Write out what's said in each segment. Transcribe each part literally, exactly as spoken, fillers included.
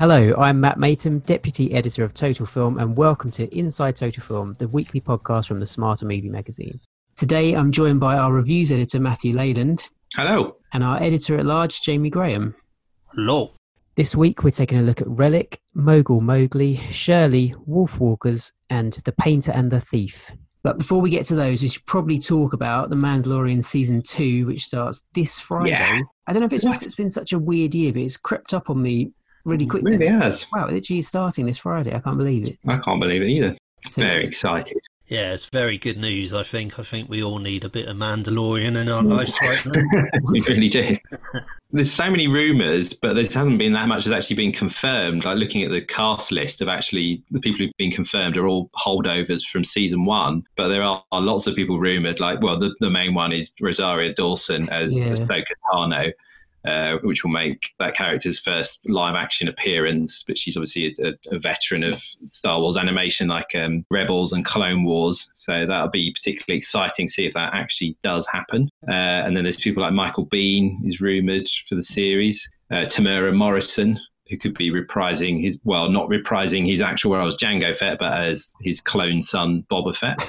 Hello, I'm Matt Maton, Deputy Editor of Total Film, and welcome to Inside Total Film, the weekly podcast from the Smarter Movie magazine. Today, I'm joined by our reviews editor, Matthew Leyland. Hello. And our editor-at-large, Jamie Graham. Hello. This week, we're taking a look at Relic, Mogul Mowgli, Shirley, Wolfwalkers, and The Painter and the Thief. But before we get to those, we should probably talk about The Mandalorian Season two, which starts this Friday. Yeah. I don't know if it's just it's been such a weird year, but it's crept up on me really quickly. It really has. Wow, it literally is starting this Friday. I can't believe it. I can't believe it either. So, very excited. Yeah, it's very good news, I think. I think we all need a bit of Mandalorian in our lives right now. We really do. There's so many rumours, but there hasn't been that much that's actually been confirmed. Like looking at the cast list of actually the people who've been confirmed are all holdovers from season one. But there are, are lots of people rumoured. Like, well, the, the main one is Rosario Dawson as Yeah. Ahsoka Tano. Uh, which will make that character's first live-action appearance. But she's obviously a, a, a veteran of Star Wars animation, like um, Rebels and Clone Wars. So that'll be particularly exciting to see if that actually does happen. Uh, and then there's people like Michael Biehn is rumoured for the series. Uh, Tamura Morrison, who could be reprising his, well, not reprising his actual role as Jango Fett, but as his clone son, Boba Fett.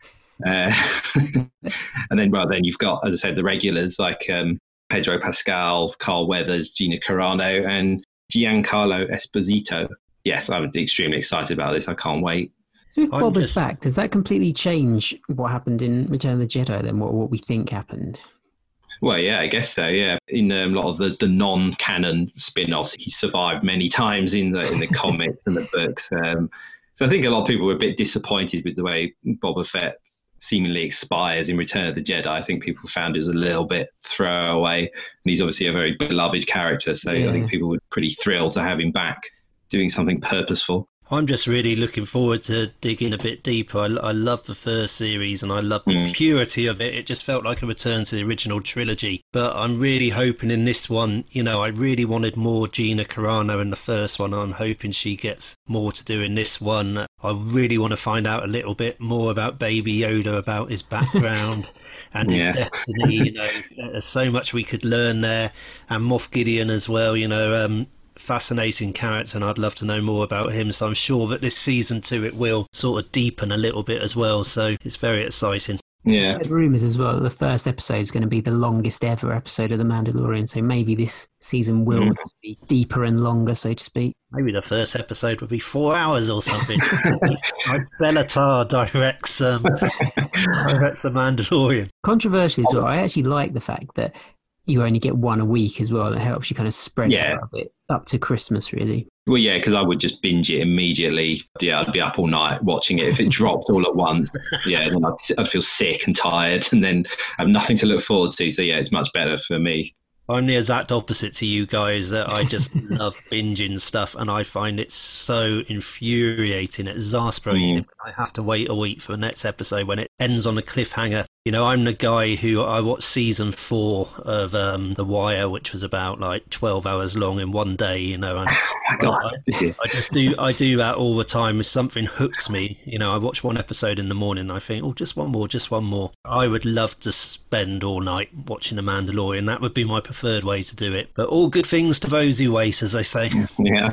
uh, and then, well, then you've got, as I said, the regulars like... Um, Pedro Pascal, Carl Weathers, Gina Carano, and Giancarlo Esposito. Yes, I'm extremely excited about this. I can't wait. So if I'm Bob is just- back, does that completely change what happened in Return of the Jedi then, what, what we think happened? Well, yeah, I guess so, yeah. In um, a lot of the, the non-canon spin-offs, he survived many times in the in the comics and the books. Um, so I think a lot of people were a bit disappointed with the way Boba Fett seemingly expires in Return of the Jedi. I think people found it was a little bit throwaway, and he's obviously a very beloved character, so Yeah. I think people were pretty thrilled to have him back doing something purposeful. I'm just really looking forward to digging a bit deeper. I, I love the first series and I love the Mm. purity of it. It just felt like a return to the original trilogy. But I'm really hoping in this one, you know, I really wanted more Gina Carano in the first one. And I'm hoping she gets more to do in this one. I really want to find out a little bit more about Baby Yoda, about his background and his Yeah. destiny. You know, there's so much we could learn there. And Moff Gideon as well, you know, um, fascinating character, and I'd love to know more about him. So I'm sure that this season two it will sort of deepen a little bit as well. So it's very exciting. Yeah. I heard rumours as well that the first episode is going to be the longest ever episode of The Mandalorian, so maybe this season will Mm. just be deeper and longer, so to speak. Maybe the first episode would be four hours or something. Like Bellatar directs um, directs a Mandalorian. Controversially as well, I actually like the fact that you only get one a week as well, and it helps you kind of spread Yeah. it out a bit up to Christmas, really. Well, yeah, because I would just binge it immediately. Yeah, I'd be up all night watching it. If it dropped all at once, yeah, then I'd, I'd feel sick and tired and then have nothing to look forward to. So, yeah, it's much better for me. I'm the exact opposite to you guys, that I just love binging stuff, and I find it so infuriating, exasperating. Mm. I have to wait a week for the next episode when it ends on a cliffhanger. You know, I'm the guy who I watched season four of um, The Wire, which was about like twelve hours long in one day. You know, and Oh, my God. I, I just do I do that all the time. If something hooks me, you know, I watch one episode in the morning and I think, oh, just one more, just one more. I would love to spend all night watching The Mandalorian. That would be my preferred way to do it. But all good things to those who wait, as they say. Yeah.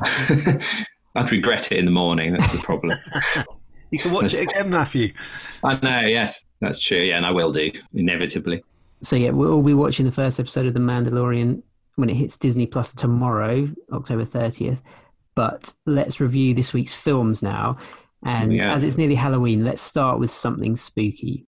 I'd regret it in the morning. That's the problem. You can watch it again, Matthew. I know, yes, that's true. Yeah, and I will do, inevitably. So yeah, we'll all be watching the first episode of The Mandalorian when it hits Disney Plus tomorrow, October thirtieth. But let's review this week's films now. And Yeah. as it's nearly Halloween, let's start with something spooky.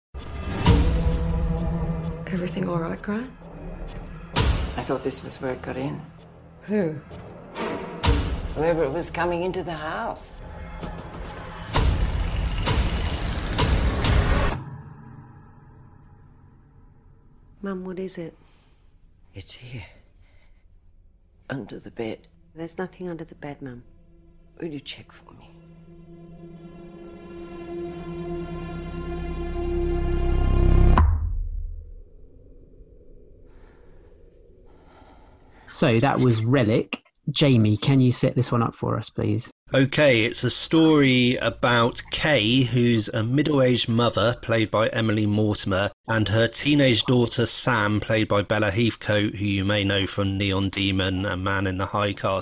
Everything all right, Grant? I thought this was where it got in. Who? Whoever it was coming into the house. Mum, what is it? It's here. Under the bed. There's nothing under the bed, Mum. Will you check for me? So that was Relic. Jamie, can you set this one up for us, please? Okay, it's a story about Kay, who's a middle-aged mother, played by Emily Mortimer, and her teenage daughter Sam, played by Bella Heathcote, who you may know from Neon Demon and Man in the High Castle.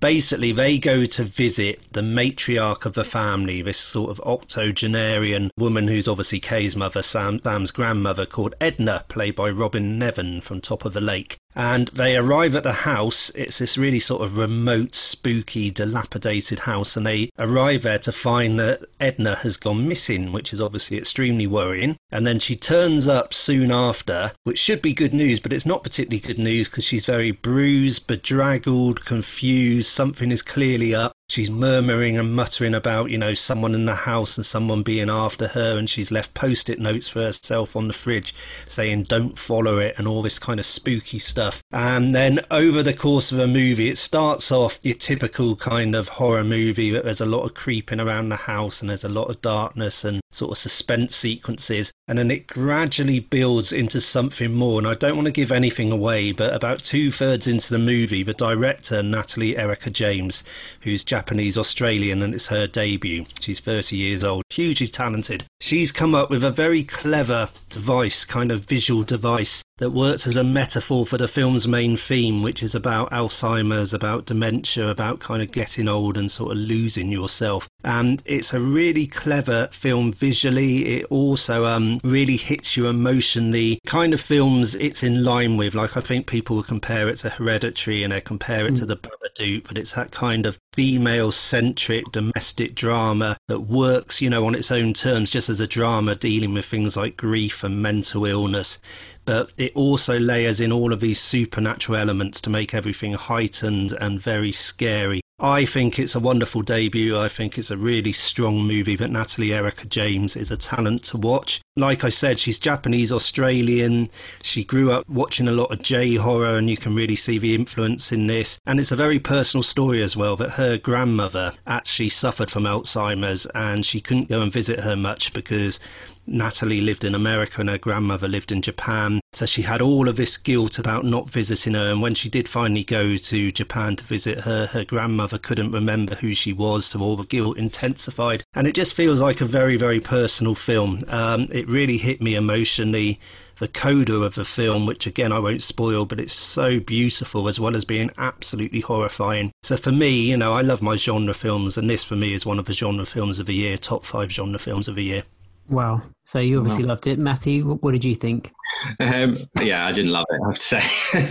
basically they go to visit the matriarch of the family, this sort of octogenarian woman who's obviously Kay's mother, Sam, Sam's grandmother, called Edna, played by Robin Nevin from Top of the Lake. And they arrive at the house. It's this really sort of remote, spooky, dilapidated house, and they arrive there to find that Edna has gone missing, which is obviously extremely worrying. And then she turns up soon after, which should be good news, but it's not particularly good news because she's very bruised, bedraggled, confused. Something is clearly up. She's murmuring and muttering about, you know, someone in the house and someone being after her, and she's left post-it notes for herself on the fridge saying don't follow it and all this kind of spooky stuff. And then over the course of a movie, it starts off your typical kind of horror movie, that there's a lot of creeping around the house and there's a lot of darkness and sort of suspense sequences, and then it gradually builds into something more. And I don't want to give anything away, but about two-thirds into the movie, the director, Natalie Erica James, who's Japanese Australian, and it's her debut. She's thirty years old, hugely talented. She's come up with a very clever device, kind of visual device, that works as a metaphor for the film's main theme, which is about Alzheimer's, about dementia, about kind of getting old and sort of losing yourself. And it's a really clever film visually. It also um, really hits you emotionally. Kind of films it's in line with, like I think people would compare it to Hereditary and they compare it mm. to The Babadook, but it's that kind of female-centric domestic drama that works, you know, on its own terms, just as a drama dealing with things like grief and mental illness. But it also layers in all of these supernatural elements to make everything heightened and very scary. I think it's a wonderful debut. I think it's a really strong movie, but Natalie Erica James is a talent to watch. Like I said, she's Japanese Australian. She grew up watching a lot of J-horror, and you can really see the influence in this. And it's a very personal story as well, that her grandmother actually suffered from Alzheimer's and she couldn't go and visit her much because Natalie lived in America and her grandmother lived in Japan. So she had all of this guilt about not visiting her. And when she did finally go to Japan to visit her, her grandmother couldn't remember who she was, so all the guilt intensified. And it just feels like a very, very personal film. Um, it really hit me emotionally. The coda of the film, which again I won't spoil, but it's so beautiful as well as being absolutely horrifying. So for me, you know, I love my genre films, and this for me is one of the genre films of the year, top five genre films of the year. Wow. So you obviously wow. loved it. Matthew, what, what did you think? Um, yeah, I didn't love it, I have to say.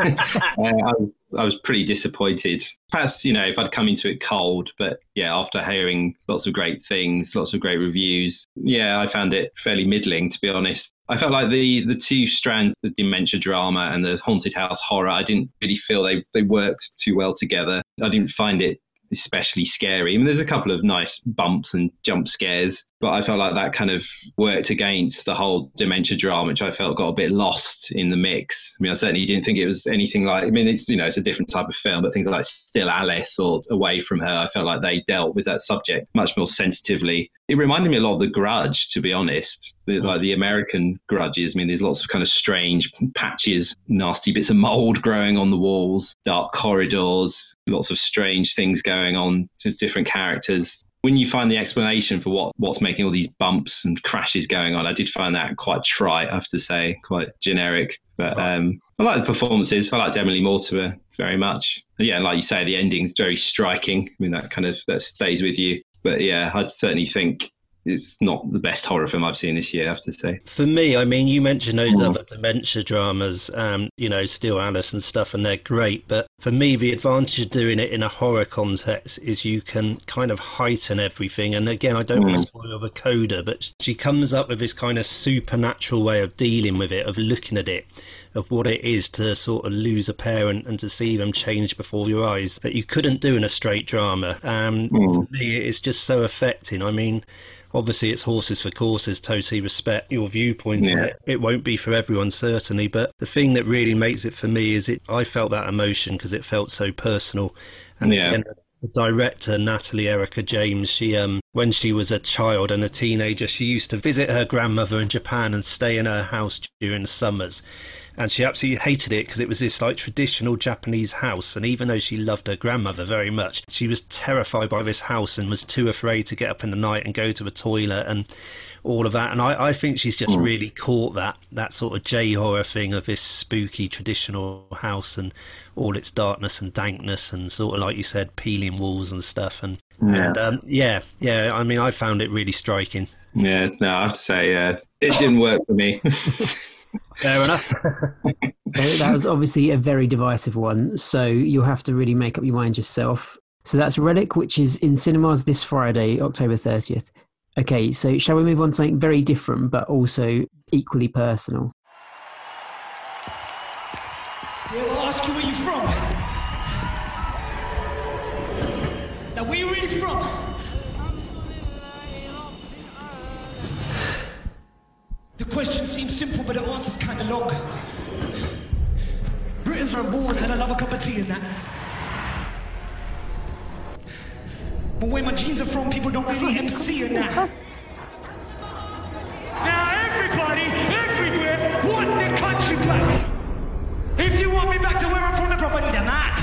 uh, I, I was pretty disappointed. Perhaps, you know, if I'd come into it cold, but yeah, after hearing lots of great things, lots of great reviews, yeah, I found it fairly middling, to be honest. I felt like the the two strands, the dementia drama and the haunted house horror, I didn't really feel they, they worked too well together. I didn't find it especially scary. I mean, there's a couple of nice bumps and jump scares, but I felt like that kind of worked against the whole dementia drama, which I felt got a bit lost in the mix. I mean, I certainly didn't think it was anything like, I mean, it's, you know, it's a different type of film, but things like Still Alice or Away From Her, I felt like they dealt with that subject much more sensitively. It reminded me a lot of The Grudge, to be honest, the, like the American Grudges. I mean, there's lots of kind of strange patches, nasty bits of mold growing on the walls, dark corridors, lots of strange things going on to different characters. When you find the explanation for what, what's making all these bumps and crashes going on, I did find that quite trite, I have to say, quite generic. But um, I like the performances. I liked Emily Mortimer very much. And yeah, like you say, the ending's very striking. I mean, that kind of that stays with you. But yeah, I'd certainly think it's not the best horror film I've seen this year, I have to say. For me, I mean, you mentioned those mm. other dementia dramas, um, you know, Still Alice and stuff, and they're great. But for me, the advantage of doing it in a horror context is you can kind of heighten everything. And again, I don't mm. want to spoil the coda, but she comes up with this kind of supernatural way of dealing with it, of looking at it, of what it is to sort of lose a parent and to see them change before your eyes that you couldn't do in a straight drama. Um, mm. For me, it's just so affecting. I mean, obviously it's horses for courses, totally respect your viewpoint yeah. on it. It won't be for everyone, certainly, but the thing that really makes it for me is it. I felt that emotion because it felt so personal. And yeah. again, the director, Natalie Erica James, she um when she was a child and a teenager, she used to visit her grandmother in Japan and stay in her house during the summers. and she absolutely hated it because it was this like traditional Japanese house, and even though she loved her grandmother very much, she was terrified by this house and was too afraid to get up in the night and go to a toilet and all of that. And I, I think she's just really caught that that sort of J-horror thing of this spooky traditional house and all its darkness and dankness and sort of, like you said, peeling walls and stuff. And yeah, and, um, yeah, yeah. I mean, I found it really striking. Yeah, no, I have to say, uh, it didn't work for me. Fair enough. So that was obviously a very divisive one, so you'll have to really make up your mind yourself. So that's Relic, which is in cinemas this Friday, October thirtieth. Okay, so shall we move on to something very different but also equally personal? Yeah, I'll ask you where you're from. Now, where you really from? The question seems simple, but the answer's kind of long. Britons are born and I love a cup of tea and that. But where my genes are from, people don't really M C in that. Now everybody, everywhere, want their country back. If you want me back to where I'm from, the proper need a map.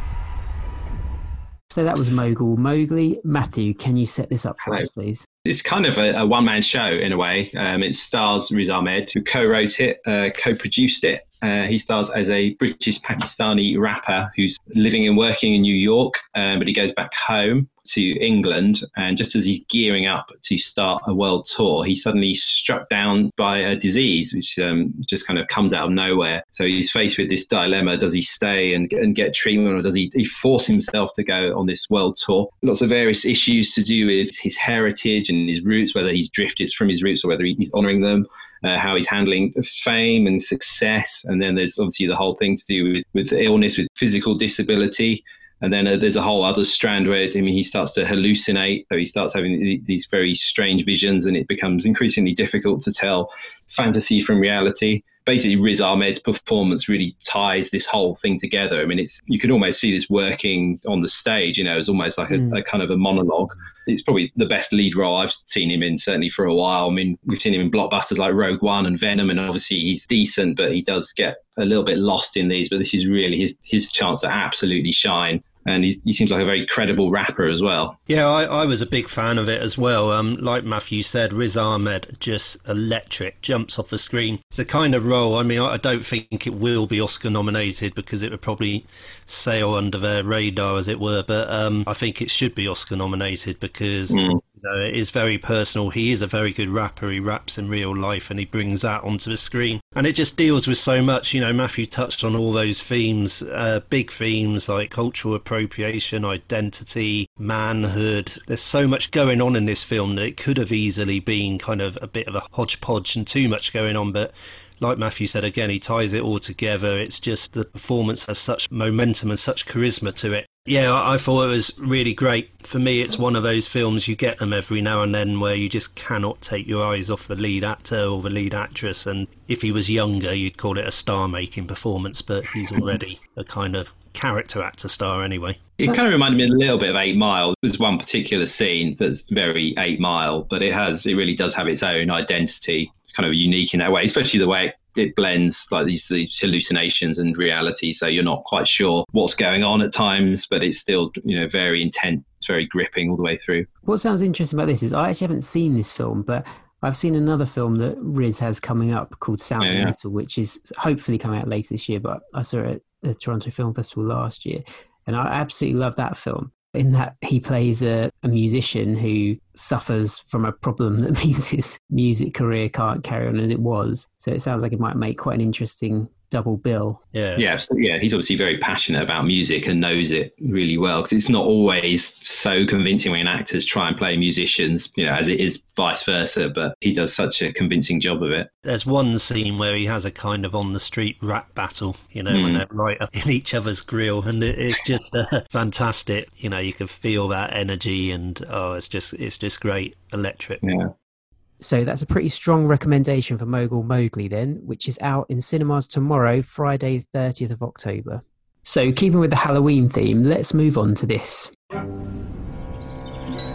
So that was Mogul Mowgli. Matthew, can you set this up for Hello. us, please? It's kind of a, a one-man show in a way. Um, it stars Riz Ahmed, who co-wrote it, uh, co-produced it. Uh, he stars as a British Pakistani rapper who's living and working in New York, um, but he goes back home to England, and just as he's gearing up to start a world tour, he's suddenly struck down by a disease which um, just kind of comes out of nowhere. So he's faced with this dilemma: does he stay and, and get treatment, or does he, he force himself to go on this world tour? Lots of various issues to do with his heritage and his roots, whether he's drifted from his roots or whether he's honouring them. Uh, how he's handling fame and success. And then there's obviously the whole thing to do with, with illness, with physical disability. And then uh, there's a whole other strand where, I mean, he starts to hallucinate. So he starts having th- these very strange visions, and it becomes increasingly difficult to tell fantasy from reality. Basically, Riz Ahmed's performance really ties this whole thing together. I mean, it's you can almost see this working on the stage, you know, it's almost like a, mm. a kind of a monologue. It's probably the best lead role I've seen him in, certainly for a while. I mean, we've seen him in blockbusters like Rogue One and Venom, and obviously he's decent, but he does get a little bit lost in these. But this is really his, his chance to absolutely shine. And he, he seems like a very credible rapper as well. Yeah, I, I was a big fan of it as well. Um, like Matthew said, Riz Ahmed, just electric, jumps off the screen. It's the kind of role, I mean, I, I don't think it will be Oscar nominated because it would probably sail under their radar, as it were. But um, I think it should be Oscar nominated because... Mm. You know, it is very personal. He is a very good rapper. He raps in real life and he brings that onto the screen. And it just deals with so much. You know, Matthew touched on all those themes, uh, big themes like cultural appropriation, identity, manhood. There's so much going on in this film that it could have easily been kind of a bit of a hodgepodge and too much going on. But like Matthew said, again, he ties it all together. It's just the performance has such momentum and such charisma to it. Yeah, I thought it was really great. For me, it's one of those films, you get them every now and then, where you just cannot take your eyes off the lead actor or the lead actress. And if he was younger, you'd call it a star-making performance, but he's already a kind of character actor star anyway. It kind of reminded me a little bit of Eight Mile. There's one particular scene that's very Eight Mile, but it has, it really does have its own identity. It's kind of unique in that way, especially the way it it blends like these, these hallucinations and reality, so you're not quite sure what's going on at times, but it's still, you know, very intense, very gripping all the way through. What sounds interesting about this is I actually haven't seen this film, but I've seen another film that Riz has coming up called Sound yeah, of yeah. Metal, which is hopefully coming out later this year, but I saw it at the Toronto Film Festival last year, and I absolutely love that film. In that he plays a, a musician who suffers from a problem that means his music career can't carry on as it was. So it sounds like it might make quite an interesting double bill. Yeah, yeah, so, yeah. He's obviously very passionate about music and knows it really well, because it's not always so convincing when actors try and play musicians, you know, as it is vice versa. But he does such a convincing job of it. There's one scene where he has a kind of on the street rap battle, you know, mm. when they're right up in each other's grill, and it's just uh, fantastic. You know, you can feel that energy, and oh, it's just it's just great, electric. Yeah. So that's a pretty strong recommendation for Mogul Mowgli then, which is out in cinemas tomorrow, Friday, thirtieth of October. So keeping with the Halloween theme, let's move on to this. To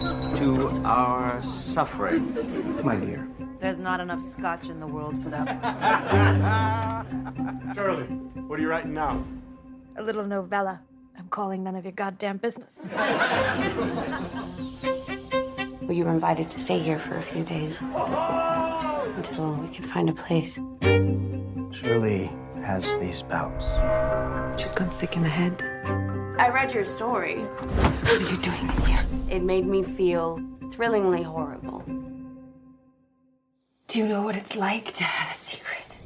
to our suffering, my dear. There's not enough scotch in the world for that. Shirley, what are you writing now? A little novella. I'm calling none of your goddamn business. Well, you were invited to stay here for a few days until we can find a place. Shirley has these bouts. She's gone sick in the head. I read your story. What are you doing in here? It made me feel thrillingly horrible. Do you know what it's like to have a secret?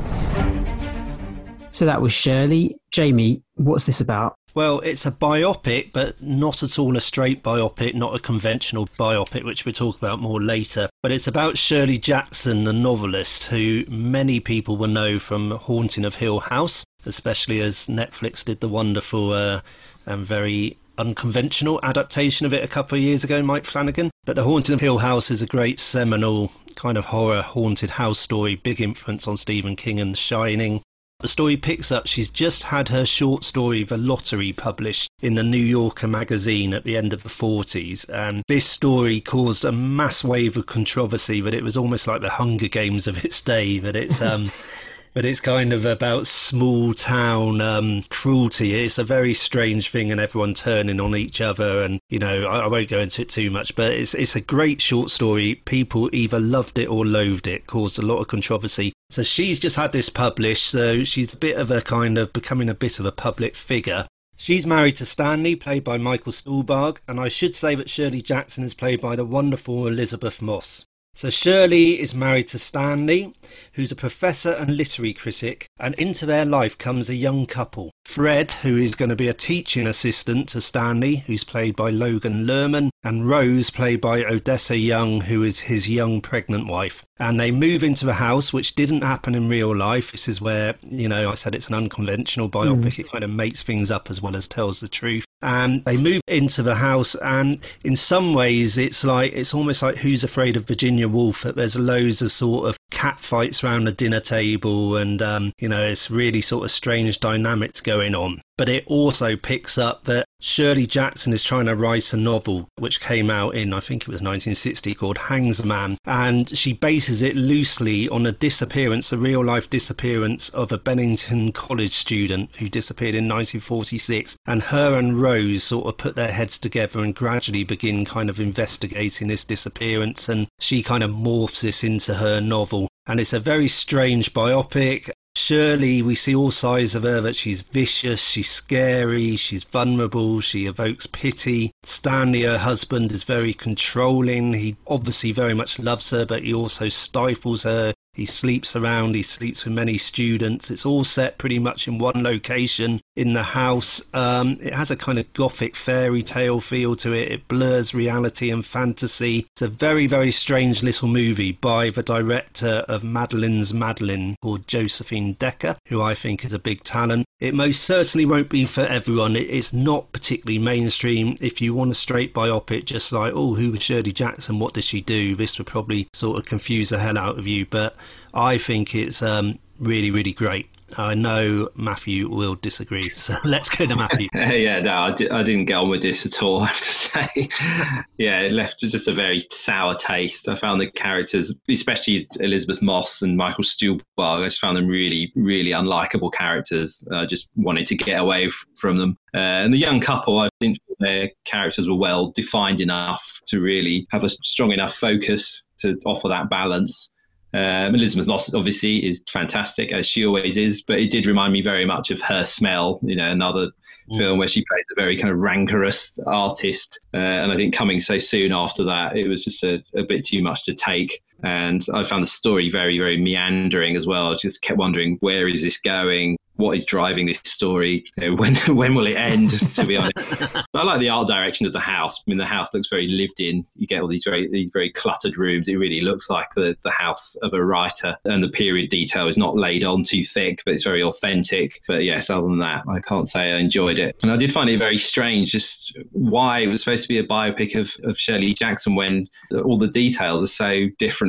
So that was Shirley. Jamie, what's this about? Well, it's a biopic, but not at all a straight biopic, not a conventional biopic, which we'll talk about more later. But it's about Shirley Jackson, the novelist, who many people will know from Haunting of Hill House, especially as Netflix did the wonderful uh, and very unconventional adaptation of it a couple of years ago, Mike Flanagan. But The Haunting of Hill House is a great seminal kind of horror haunted house story, big influence on Stephen King and The Shining. The story picks up, she's just had her short story The Lottery published in the New Yorker magazine at the end of the forties, and this story caused a mass wave of controversy that it was almost like the Hunger Games of its day, that it's um but it's kind of about small town um, cruelty. It's a very strange thing, and everyone turning on each other. And, you know, I, I won't go into it too much, but it's it's a great short story. People either loved it or loathed it, caused a lot of controversy. So she's just had this published, so she's a bit of a kind of becoming a bit of a public figure. She's married to Stanley, played by Michael Stuhlbarg, and I should say that Shirley Jackson is played by the wonderful Elizabeth Moss. So Shirley is married to Stanley, who's a professor and literary critic, and into their life comes a young couple. Fred, who is going to be a teaching assistant to Stanley, who's played by Logan Lerman, and Rose, played by Odessa Young, who is his young pregnant wife. And they move into the house, which didn't happen in real life. This is where, you know, I said it's an unconventional biopic. Mm. It kind of makes things up as well as tells the truth. And they move into the house, and in some ways it's like, it's almost like Who's Afraid of Virginia Woolf, that there's loads of sort of cat fights around the dinner table, and um, you know, it's really sort of strange dynamics going on. But it also picks up that Shirley Jackson is trying to write a novel which came out in, I think it was nineteen sixty, called Hangsman, and she bases it loosely on a disappearance, a real life disappearance of a Bennington College student who disappeared in nineteen forty-six, and her and Rose sort of put their heads together and gradually begin kind of investigating this disappearance, and she kind of morphs this into her novel. And it's a very strange biopic. Shirley, we see all sides of her, that she's vicious, she's scary, she's vulnerable, she evokes pity. Stanley, her husband, is very controlling. He obviously very much loves her, but he also stifles her. He sleeps around, he sleeps with many students. It's all set pretty much in one location in the house. Um, it has a kind of gothic fairy tale feel to it. It blurs reality and fantasy. It's a very, very strange little movie by the director of Madeline's Madeline, called Josephine Decker, who I think is a big talent. It most certainly won't be for everyone. It's not particularly mainstream. If you want a straight biopic, just like, oh, who was Shirley Jackson? What does she do? This would probably sort of confuse the hell out of you. But I think it's um, really, really great. I know Matthew will disagree, so let's go to Matthew. yeah, no, I, di- I didn't get on with this at all, I have to say. yeah, it left just a very sour taste. I found the characters, especially Elizabeth Moss and Michael Stuhlbarg, I just found them really, really unlikable characters. I uh, just wanted to get away f- from them. Uh, and the young couple, I think their characters were well defined enough to really have a strong enough focus to offer that balance. Um, Elizabeth Moss obviously is fantastic, as she always is, but it did remind me very much of Her Smell, you know, another mm. film where she plays a very kind of rancorous artist. Uh, and I think coming so soon after that, it was just a, a bit too much to take. And I found the story very, very meandering as well. I just kept wondering, where is this going? What is driving this story? You know, when when will it end, to be honest? But I like the art direction of the house. I mean, the house looks very lived in. You get all these very these very cluttered rooms. It really looks like the, the house of a writer. And the period detail is not laid on too thick, but it's very authentic. But yes, other than that, I can't say I enjoyed it. And I did find it very strange just why it was supposed to be a biopic of, of Shirley Jackson when all the details are so different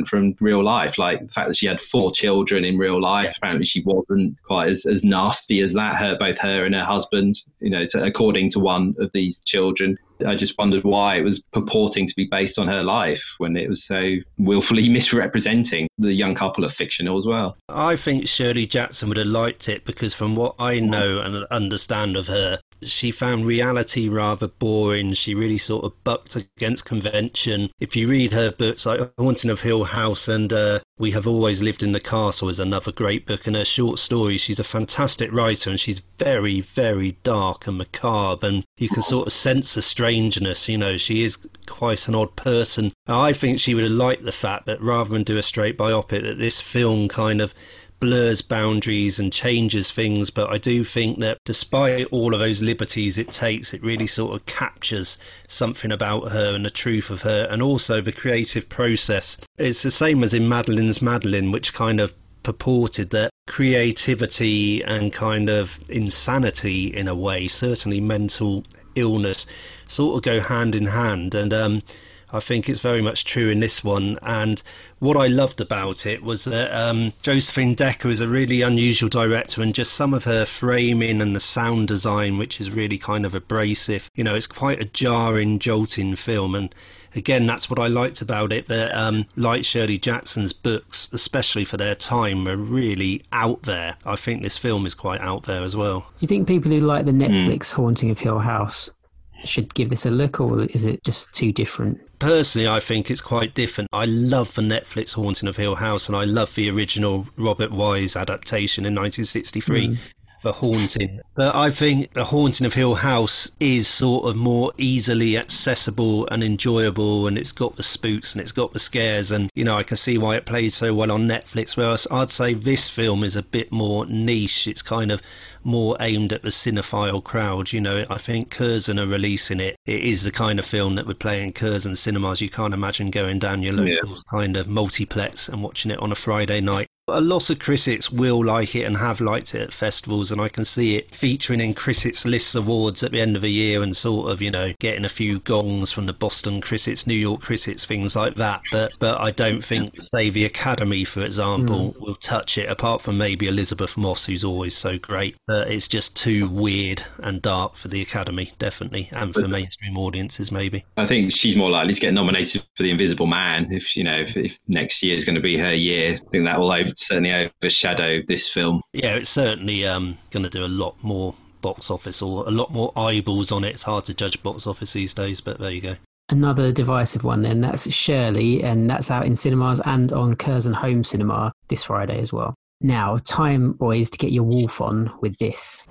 different from real life. Like the fact that she had four children in real life, apparently she wasn't quite as, as nasty as that, her, both her and her husband, you know, to, according to one of these children. I just wondered why it was purporting to be based on her life when it was so willfully misrepresenting the young couple of fictional as well. I think Shirley Jackson would have liked it because from what I know and understand of her, she found reality rather boring. She really sort of bucked against convention. If you read her books like Haunting of Hill House and uh, We Have Always Lived in the Castle is another great book, and her short stories, she's a fantastic writer and she's very, very dark and macabre, and you can sort of sense the strangeness, you know, she is quite an odd person. I think she would have liked the fact that rather than do a straight biopic, that this film kind of blurs boundaries and changes things, but I do think that despite all of those liberties it takes, it really sort of captures something about her and the truth of her, and also the creative process. It's the same as in Madeline's Madeline, which kind of purported that creativity and kind of insanity in a way, certainly mental illness, sort of go hand in hand, and um I think it's very much true in this one. And what I loved about it was that um, Josephine Decker is a really unusual director, and just some of her framing and the sound design, which is really kind of abrasive. You know, it's quite a jarring, jolting film. And again, that's what I liked about it. That, um, like Shirley Jackson's books, especially for their time, were really out there. I think this film is quite out there as well. Do you think people who like the Netflix mm. Haunting of Hill House should give this a look, or is it just too different? Personally, I think it's quite different. I love the Netflix Haunting of Hill House, and I love the original Robert Wise adaptation in nineteen sixty-three. Mm. The Haunting. But I think The Haunting of Hill House is sort of more easily accessible and enjoyable, and it's got the spooks and it's got the scares, and, you know, I can see why it plays so well on Netflix, whereas I'd say this film is a bit more niche. It's kind of more aimed at the cinephile crowd. You know, I think Curzon are releasing it. It is the kind of film that would play in Curzon cinemas. You can't imagine going down your local yeah. kind of multiplex and watching it on a Friday night. A lot of critics will like it and have liked it at festivals, and I can see it featuring in Critics' Lists awards at the end of the year and sort of, you know, getting a few gongs from the Boston Critics, New York Critics, things like that. But but I don't think, say, the Academy, for example, mm. will touch it, apart from maybe Elizabeth Moss, who's always so great. Uh, it's just too weird and dark for the Academy, definitely, and for mainstream audiences, maybe. I think she's more likely to get nominated for The Invisible Man if, you know, if, if next year is going to be her year. I think that will over certainly overshadow this film. Yeah, it's certainly um, going to do a lot more box office, or a lot more eyeballs on it. It's hard to judge box office these days, but there you go. Another divisive one then, that's Shirley, and that's out in cinemas and on Curzon Home Cinema this Friday as well. Now, time, boys, to get your wolf on with this.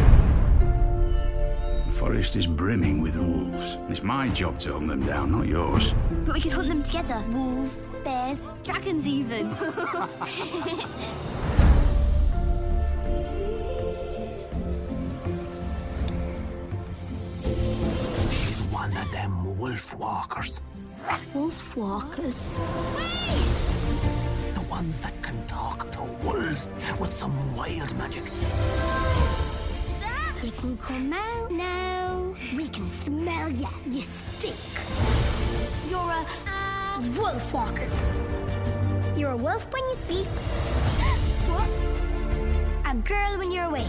The forest is brimming with wolves. It's my job to hunt them down, not yours. But we could hunt them together. Wolves, bears, dragons even. She's one of them wolf walkers. Wolf walkers? Wait! The ones that can talk to wolves with some wild magic. You can come out now. We can smell ya. You stink. You're a uh, wolf walker. You're a wolf when you sleep. What? A girl when you're awake.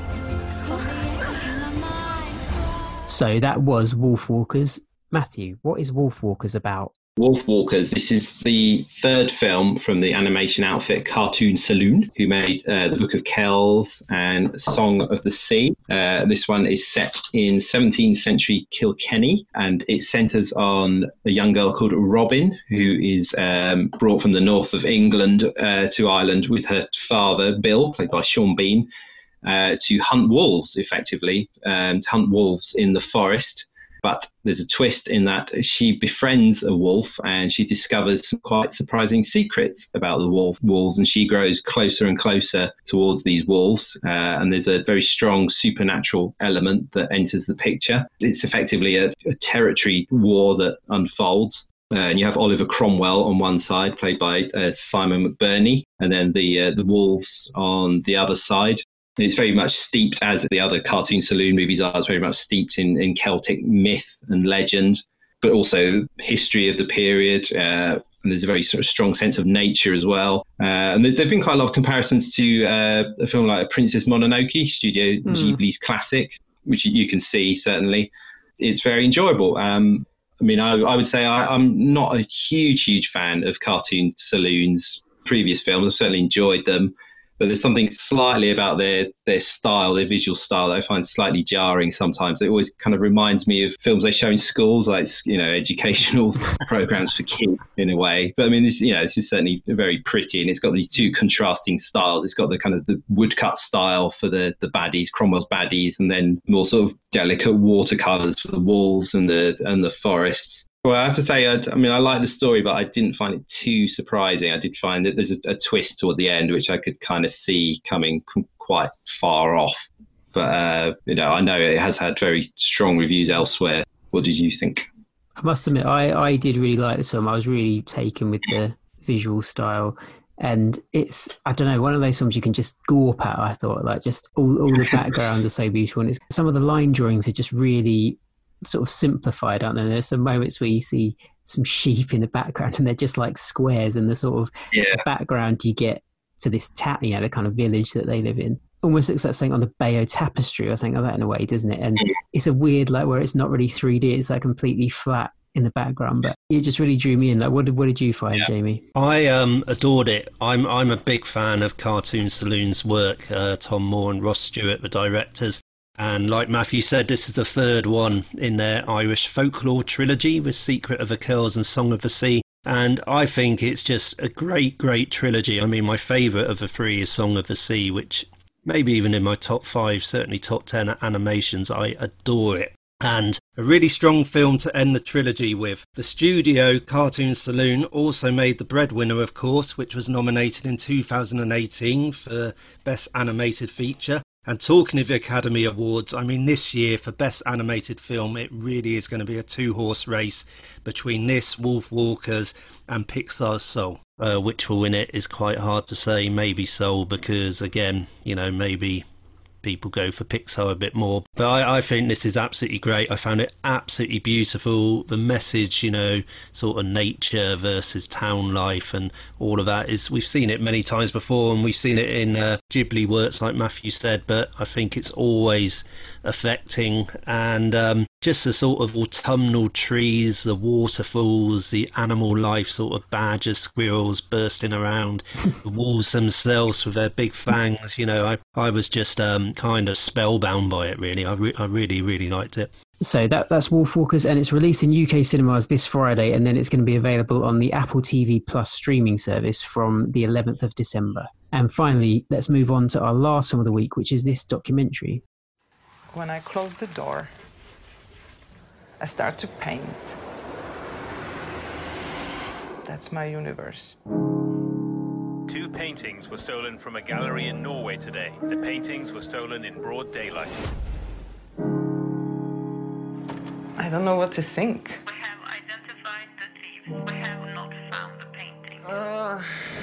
So that was Wolf Walkers. Matthew, what is Wolf Walkers about? Wolf Walkers. This is the third film from the animation outfit Cartoon Saloon, who made uh, The Book of Kells and Song of the Sea. Uh, this one is set in seventeenth century Kilkenny, and it centres on a young girl called Robin, who is um, brought from the north of England uh, to Ireland with her father, Bill, played by Sean Bean, uh, to hunt wolves, effectively, um, to hunt wolves in the forest. But there's a twist in that she befriends a wolf and she discovers some quite surprising secrets about the wolf wolves, and she grows closer and closer towards these wolves. Uh, and there's a very strong supernatural element that enters the picture. It's effectively a, a territory war that unfolds. Uh, and you have Oliver Cromwell on one side, played by uh, Simon McBurney, and then the uh, the wolves on the other side. It's very much steeped, as the other Cartoon Saloon movies are, it's very much steeped in, in Celtic myth and legend, but also history of the period, uh, and there's a very sort of strong sense of nature as well. Uh, and there have been quite a lot of comparisons to uh, a film like Princess Mononoke, Studio mm. Ghibli's classic, which you can see, certainly. It's very enjoyable. Um, I mean, I, I would say I, I'm not a huge, huge fan of Cartoon Saloon's previous films. I've certainly enjoyed them. But there's something slightly about their their style, their visual style, that I find slightly jarring sometimes. It always kind of reminds me of films they show in schools, like, you know, educational programs for kids in a way. But I mean, this, you know, this is certainly very pretty, and it's got these two contrasting styles. It's got the kind of the woodcut style for the the baddies, Cromwell's baddies, and then more sort of delicate watercolors for the wolves and the and the forests. Well, I have to say, I, I mean, I like the story, but I didn't find it too surprising. I did find that there's a, a twist toward the end, which I could kind of see coming quite far off. But, uh, you know, I know it has had very strong reviews elsewhere. What did you think? I must admit, I, I did really like this film. I was really taken with the visual style. And it's, I don't know, one of those films you can just gawp at, I thought. Like, just all, all the backgrounds are so beautiful. And it's, some of the line drawings are just really sort of simplified, aren't there? There's some moments where you see some sheep in the background and they're just like squares, and the sort of yeah. background you get to this ta- you know, the kind of village that they live in almost looks like something on the Bayeux Tapestry or something like that in a way, doesn't it? And it's a weird, like, where it's not really three D, it's like completely flat in the background, but it just really drew me in. Like, what did, what did you find, yeah. Jamie? I um adored it. I'm I'm a big fan of Cartoon Saloon's work. uh, Tom Moore and Ross Stewart, the directors. And like Matthew said, this is the third one in their Irish folklore trilogy with Secret of the Kells and Song of the Sea. And I think it's just a great, great trilogy. I mean, my favourite of the three is Song of the Sea, which maybe even in my top five, certainly top ten animations. I adore it. And a really strong film to end the trilogy with. The studio, Cartoon Saloon, also made The Breadwinner, of course, which was nominated in two thousand eighteen for Best Animated Feature. And talking of the Academy Awards, I mean, this year for Best Animated Film, it really is going to be a two-horse race between this, Wolf Walkers, and Pixar's Soul. Uh, which will win it is quite hard to say. Maybe Soul, because, again, you know, maybe people go for Pixar a bit more. But I, I think this is absolutely great. I found it absolutely beautiful. The message, you know, sort of nature versus town life and all of that is, we've seen it many times before, and we've seen it in uh, Ghibli works, like Matthew said, but I think it's always affecting. And um, just the sort of autumnal trees, the waterfalls, the animal life, sort of badgers, squirrels bursting around, the wolves themselves with their big fangs. You know, I, I was just um, kind of spellbound by it, really. I, re- I really, really liked it. So that that's Wolf Walkers, and it's released in U K cinemas this Friday, and then it's going to be available on the Apple T V Plus streaming service from the eleventh of December. And finally, let's move on to our last film of the week, which is this documentary. When I close the door, I start to paint. That's my universe. Two paintings were stolen from a gallery in Norway today. The paintings were stolen in broad daylight. I don't know what to think. We have identified the thieves. We have not found the painting. Uh,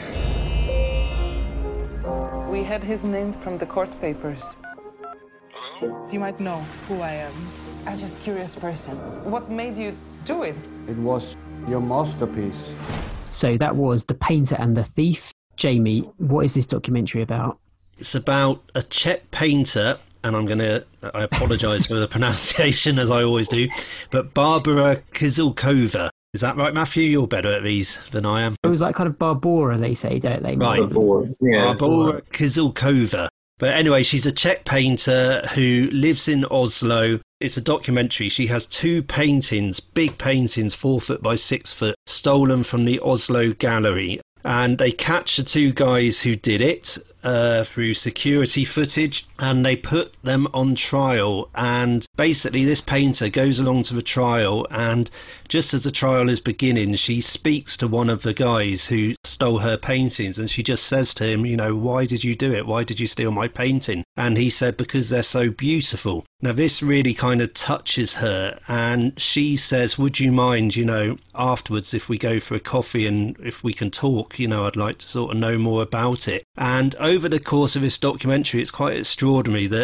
we had his name from the court papers. You might know who I am. I'm just a curious person. What made you do it? It was your masterpiece. So that was The Painter and the Thief. Jamie, what is this documentary about? It's about a Czech painter, and I'm going to, I apologise for the pronunciation, as I always do, but Barbara Kysilkova. Is that right, Matthew? You're better at these than I am. It was like kind of Barbora, they say, don't they? Right. Barbora, yeah. Barbara Kysilkova. But anyway, she's a Czech painter who lives in Oslo. It's a documentary. She has two paintings, big paintings, four foot by six foot, stolen from the Oslo gallery. And they catch the two guys who did it uh, through security footage, and they put them on trial. And basically this painter goes along to the trial, and just as the trial is beginning, she speaks to one of the guys who stole her paintings, and she just says to him, you know, why did you do it? Why did you steal my painting? And he said, because they're so beautiful. Now this really kind of touches her, and she says, would you mind, you know, afterwards if we go for a coffee and if we can talk, you know, I'd like to sort of know more about it. And over the course of this documentary, it's quite extraordinary that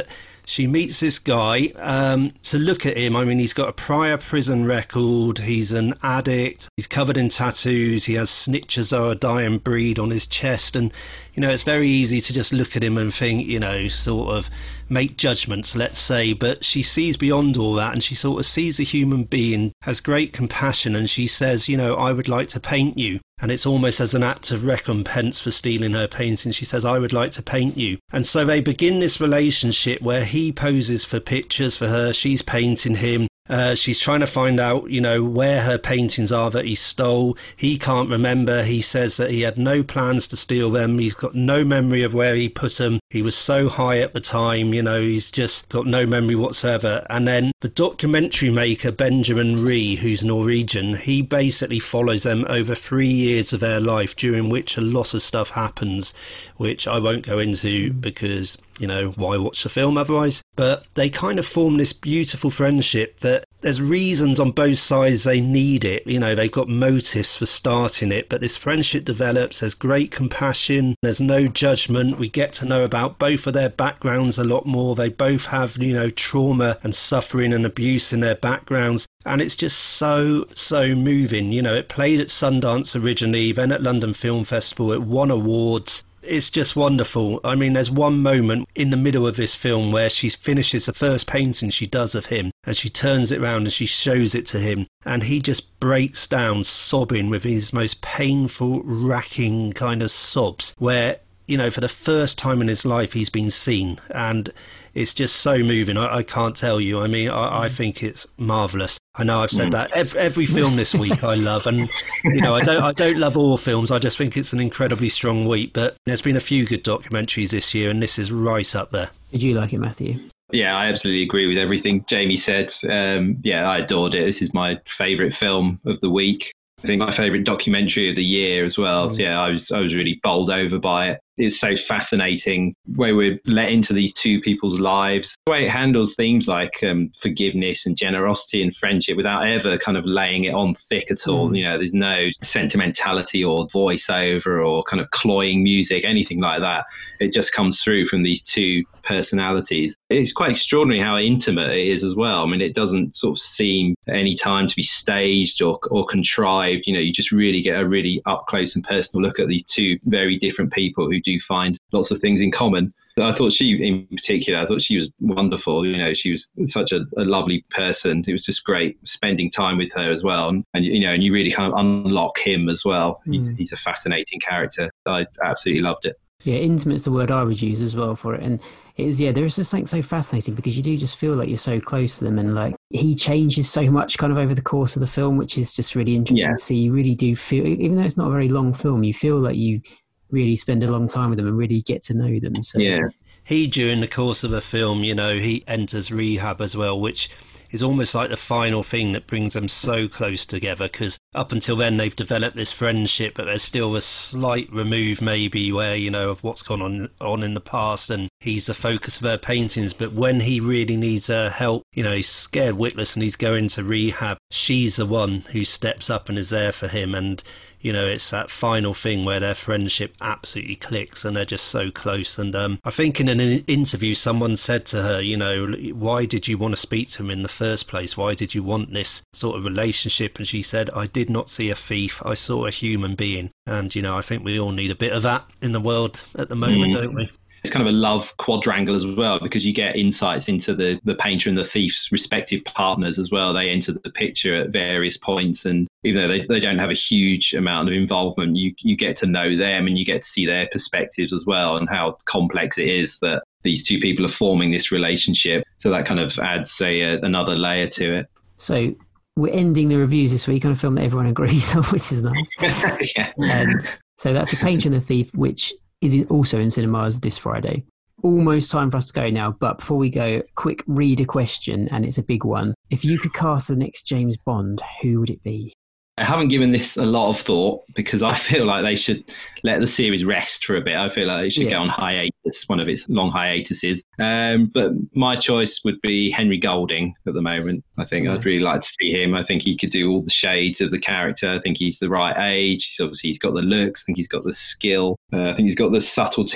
she meets this guy. Um, to look at him, I mean, he's got a prior prison record. He's an addict. He's covered in tattoos. He has snitches are a dying breed on his chest. And, you know, it's very easy to just look at him and think, you know, sort of make judgments, let's say. But she sees beyond all that, and she sort of sees a human being, has great compassion, and she says, you know, I would like to paint you. And it's almost as an act of recompense for stealing her painting. She says, I would like to paint you. And so they begin this relationship where he poses for pictures for her. She's painting him. Uh, she's trying to find out, you know, where her paintings are that he stole. He can't remember. He says that he had no plans to steal them. He's got no memory of where he put them. He was so high at the time, you know, he's just got no memory whatsoever. And then the documentary maker, Benjamin Ree, who's Norwegian, he basically follows them over three years of their life, during which a lot of stuff happens, which I won't go into because, you know, why watch the film otherwise? But they kind of form this beautiful friendship that there's reasons on both sides they need it. You know, they've got motives for starting it, but this friendship develops. There's great compassion. There's no judgment. We get to know about both of their backgrounds a lot more. They both have, you know, trauma and suffering and abuse in their backgrounds. And it's just so, so moving. You know, it played at Sundance originally, then at London Film Festival. It won awards. It's just wonderful. I mean, there's one moment in the middle of this film where she finishes the first painting she does of him, and she turns it around and she shows it to him, and he just breaks down sobbing with his most painful, racking kind of sobs, where, you know, for the first time in his life he's been seen, and it's just so moving. I, I can't tell you. I mean, I, I think it's marvellous. I know I've said mm. that every, every film this week I love, and you know I don't I don't love all films. I just think it's an incredibly strong week. But there's been a few good documentaries this year, and this is right up there. Did you like it, Matthew? Yeah, I absolutely agree with everything Jamie said. Um, yeah, I adored it. This is my favourite film of the week. I think my favourite documentary of the year as well. Mm. Yeah, I was I was really bowled over by it. It's so fascinating where we're let into these two people's lives. The way it handles themes like um, forgiveness and generosity and friendship without ever kind of laying it on thick at all. Mm. You know, there's no sentimentality or voiceover or kind of cloying music, anything like that. It just comes through from these two personalities. It's quite extraordinary how intimate it is as well. I mean, it doesn't sort of seem at any time to be staged or, or contrived. You know, you just really get a really up close and personal look at these two very different people who do find lots of things in common. I thought she, in particular, I thought she was wonderful. You know, she was such a, a lovely person. It was just great spending time with her as well. And, and you know, and you really kind of unlock him as well. He's, mm. he's a fascinating character. I absolutely loved it. Yeah, intimate's the word I would use as well for it. And it is, yeah, there is just something so fascinating because you do just feel like you're so close to them, and like he changes so much kind of over the course of the film, which is just really interesting yeah. to see. You really do feel, even though it's not a very long film, you feel like you really spend a long time with them and really get to know them. So yeah. He, during the course of a film, you know, he enters rehab as well, which is almost like the final thing that brings them so close together, because up until then they've developed this friendship, but there's still a slight remove maybe where, you know, of what's gone on on in the past, and he's the focus of her paintings. But when he really needs her help, you know, he's scared witless and he's going to rehab, she's the one who steps up and is there for him. And you know, it's that final thing where their friendship absolutely clicks and they're just so close. And um, I think in an interview, someone said to her, you know, why did you want to speak to him in the first place? Why did you want this sort of relationship? And she said, I did not see a thief. I saw a human being. And, you know, I think we all need a bit of that in the world at the moment, mm. don't we? It's kind of a love quadrangle as well, because you get insights into the, the painter and the thief's respective partners as well. They enter the picture at various points, and even though they, they don't have a huge amount of involvement, you, you get to know them and you get to see their perspectives as well, and how complex it is that these two people are forming this relationship. So that kind of adds, say, a, another layer to it. So we're ending the reviews this week on a film that everyone agrees on, which is nice. yeah. And so that's The Painter and the Thief, which is also in cinemas this Friday. Almost time for us to go now, but before we go, quick reader question, and it's a big one. If you could cast the next James Bond, who would it be? I haven't given this a lot of thought because I feel like they should let the series rest for a bit. I feel like it should yeah. go on hiatus, one of its long hiatuses. Um, but my choice would be Henry Golding at the moment. I think yeah. I'd really like to see him. I think he could do all the shades of the character. I think he's the right age. He's obviously he's got the looks. I think he's got the skill. Uh, I think he's got the subtlety.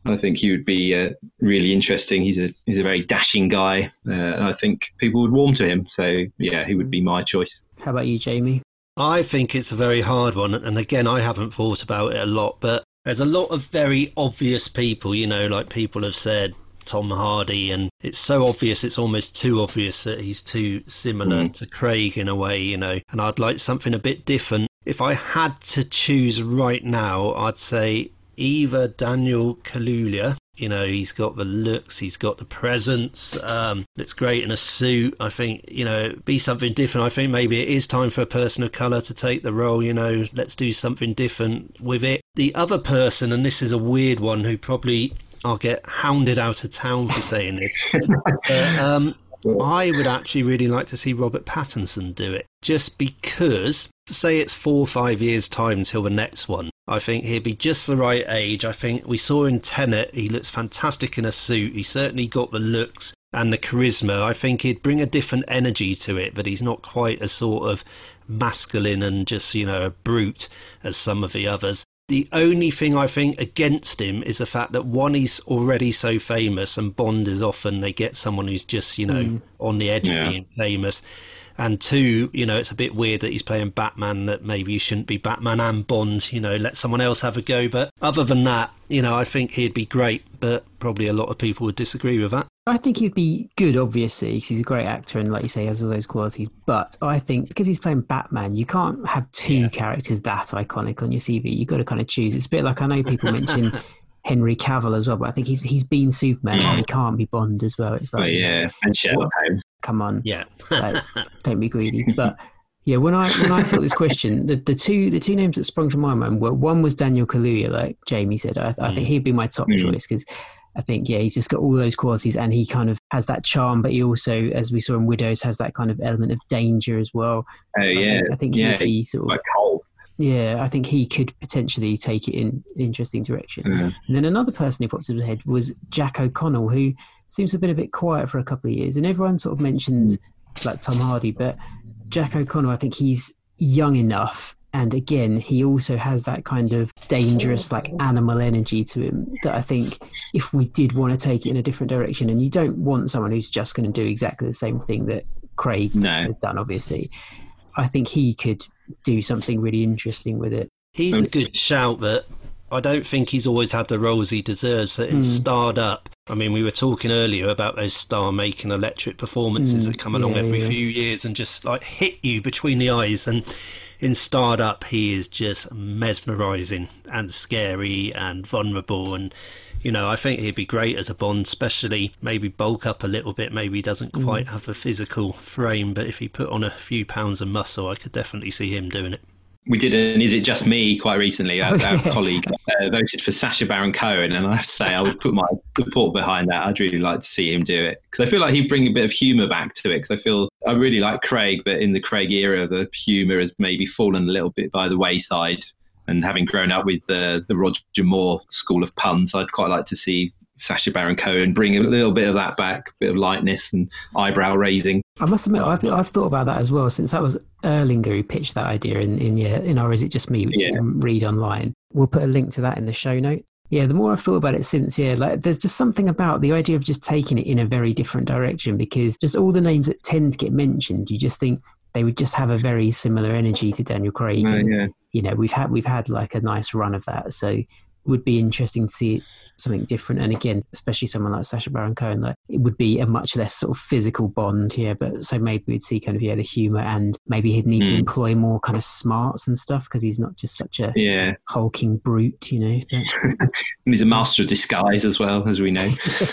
I think he would be uh, really interesting. He's a he's a very dashing guy, uh, and I think people would warm to him. So yeah, he would be my choice. How about you, Jamie? I think it's a very hard one, and again, I haven't thought about it a lot, but there's a lot of very obvious people, you know, like people have said Tom Hardy, and it's so obvious, it's almost too obvious that he's too similar mm. to Craig in a way, you know, and I'd like something a bit different. If I had to choose right now, I'd say either Daniel Kaluuya, you know, he's got the looks, he's got the presence, um, looks great in a suit. I think, you know, be something different. I think maybe it is time for a person of colour to take the role, you know, let's do something different with it. The other person, and this is a weird one, who probably I'll get hounded out of town for saying this, but, um, I would actually really like to see Robert Pattinson do it, just because, say it's four or five years' time till the next one, I think he'd be just the right age. I think we saw in Tenet, he looks fantastic in a suit. He certainly got the looks and the charisma. I think he'd bring a different energy to it, but he's not quite as sort of masculine and just, you know, a brute as some of the others. The only thing I think against him is the fact that, one, he's already so famous, and Bond is often they get someone who's just, you know, mm. on the edge yeah. of being famous. And two, you know, it's a bit weird that he's playing Batman, that maybe he shouldn't be Batman and Bond, you know, let someone else have a go. But other than that, you know, I think he'd be great, but probably a lot of people would disagree with that. I think he'd be good, obviously, because he's a great actor and, like you say, he has all those qualities. But I think because he's playing Batman, you can't have two yeah. characters that iconic on your C V. You've got to kind of choose. It's a bit like, I know people mention Henry Cavill as well, but I think he's he's been Superman and he can't be Bond as well. It's like, oh, yeah, you know, and Sherlock Holmes. Come on, yeah, like, don't be greedy. But yeah, when I when I thought this question, the, the two the two names that sprung to my mind were, one was Daniel Kaluuya, like Jamie said. I, I think he'd be my top mm. choice because I think, yeah, he's just got all those qualities and he kind of has that charm, but he also, as we saw in Widows, has that kind of element of danger as well. Oh, so yeah. I think, I think yeah, he'd be sort of... Like cold. Yeah, I think he could potentially take it in an interesting direction. Mm. And then another person who popped into the head was Jack O'Connell, who seems to have been a bit quiet for a couple of years. And everyone sort of mentions like Tom Hardy, but Jack O'Connell, I think he's young enough. And again, he also has that kind of dangerous, like animal energy to him that I think if we did want to take it in a different direction, and you don't want someone who's just going to do exactly the same thing that Craig no. has done, obviously, I think he could do something really interesting with it. He's a good shout, but I don't think he's always had the roles he deserves that is mm. starred up. I mean, we were talking earlier about those star-making electric performances mm. that come along yeah, every yeah. few years and just like hit you between the eyes. And in Starred Up, he is just mesmerising and scary and vulnerable. And, you know, I think he'd be great as a Bond, especially maybe bulk up a little bit. Maybe he doesn't quite mm. have a physical frame, but if he put on a few pounds of muscle, I could definitely see him doing it. We did an Is It Just Me quite recently. Our, our colleague uh, voted for Sacha Baron Cohen, and I have to say I would put my support behind that. I'd really like to see him do it because I feel like he'd bring a bit of humour back to it, because I feel I really like Craig, but in the Craig era the humour has maybe fallen a little bit by the wayside, and having grown up with the, the Roger Moore school of puns, I'd quite like to see Sacha Baron Cohen bring a little bit of that back, a bit of lightness and eyebrow raising. I must admit, I've, I've thought about that as well, since that was Erlinger who pitched that idea in, in, yeah, in our Is It Just Me, which yeah. you can read online. We'll put a link to that in the show note. Yeah, the more I've thought about it since, yeah, like there's just something about the idea of just taking it in a very different direction, because just all the names that tend to get mentioned, you just think they would just have a very similar energy to Daniel Craig. Uh, and, yeah. you know, we've had we've had like a nice run of that, so it would be interesting to see something different. And again, especially someone like Sacha Baron Cohen, like it would be a much less sort of physical Bond here, but so maybe we'd see kind of yeah the humour, and maybe he'd need mm. to employ more kind of smarts and stuff, because he's not just such a yeah. hulking brute, you know. And he's a master of disguise as well, as we know.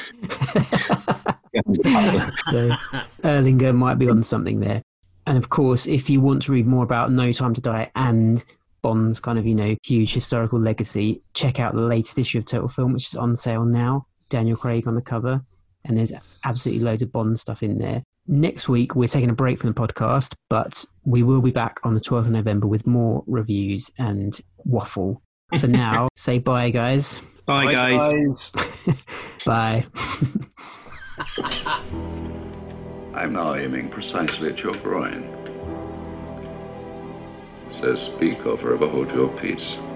So Erlinger might be on something there. And of course, if you want to read more about No Time to Die and Bond's kind of, you know, huge historical legacy, check out the latest issue of Total Film, which is on sale now. Daniel Craig on the cover, and there's absolutely loads of Bond stuff in there. Next week, we're taking a break from the podcast, but we will be back on the twelfth of November with more reviews and waffle. For now, say bye, guys. Bye, bye guys. guys. Bye. I'm now aiming precisely at your groin. Says, speak, or forever hold your peace.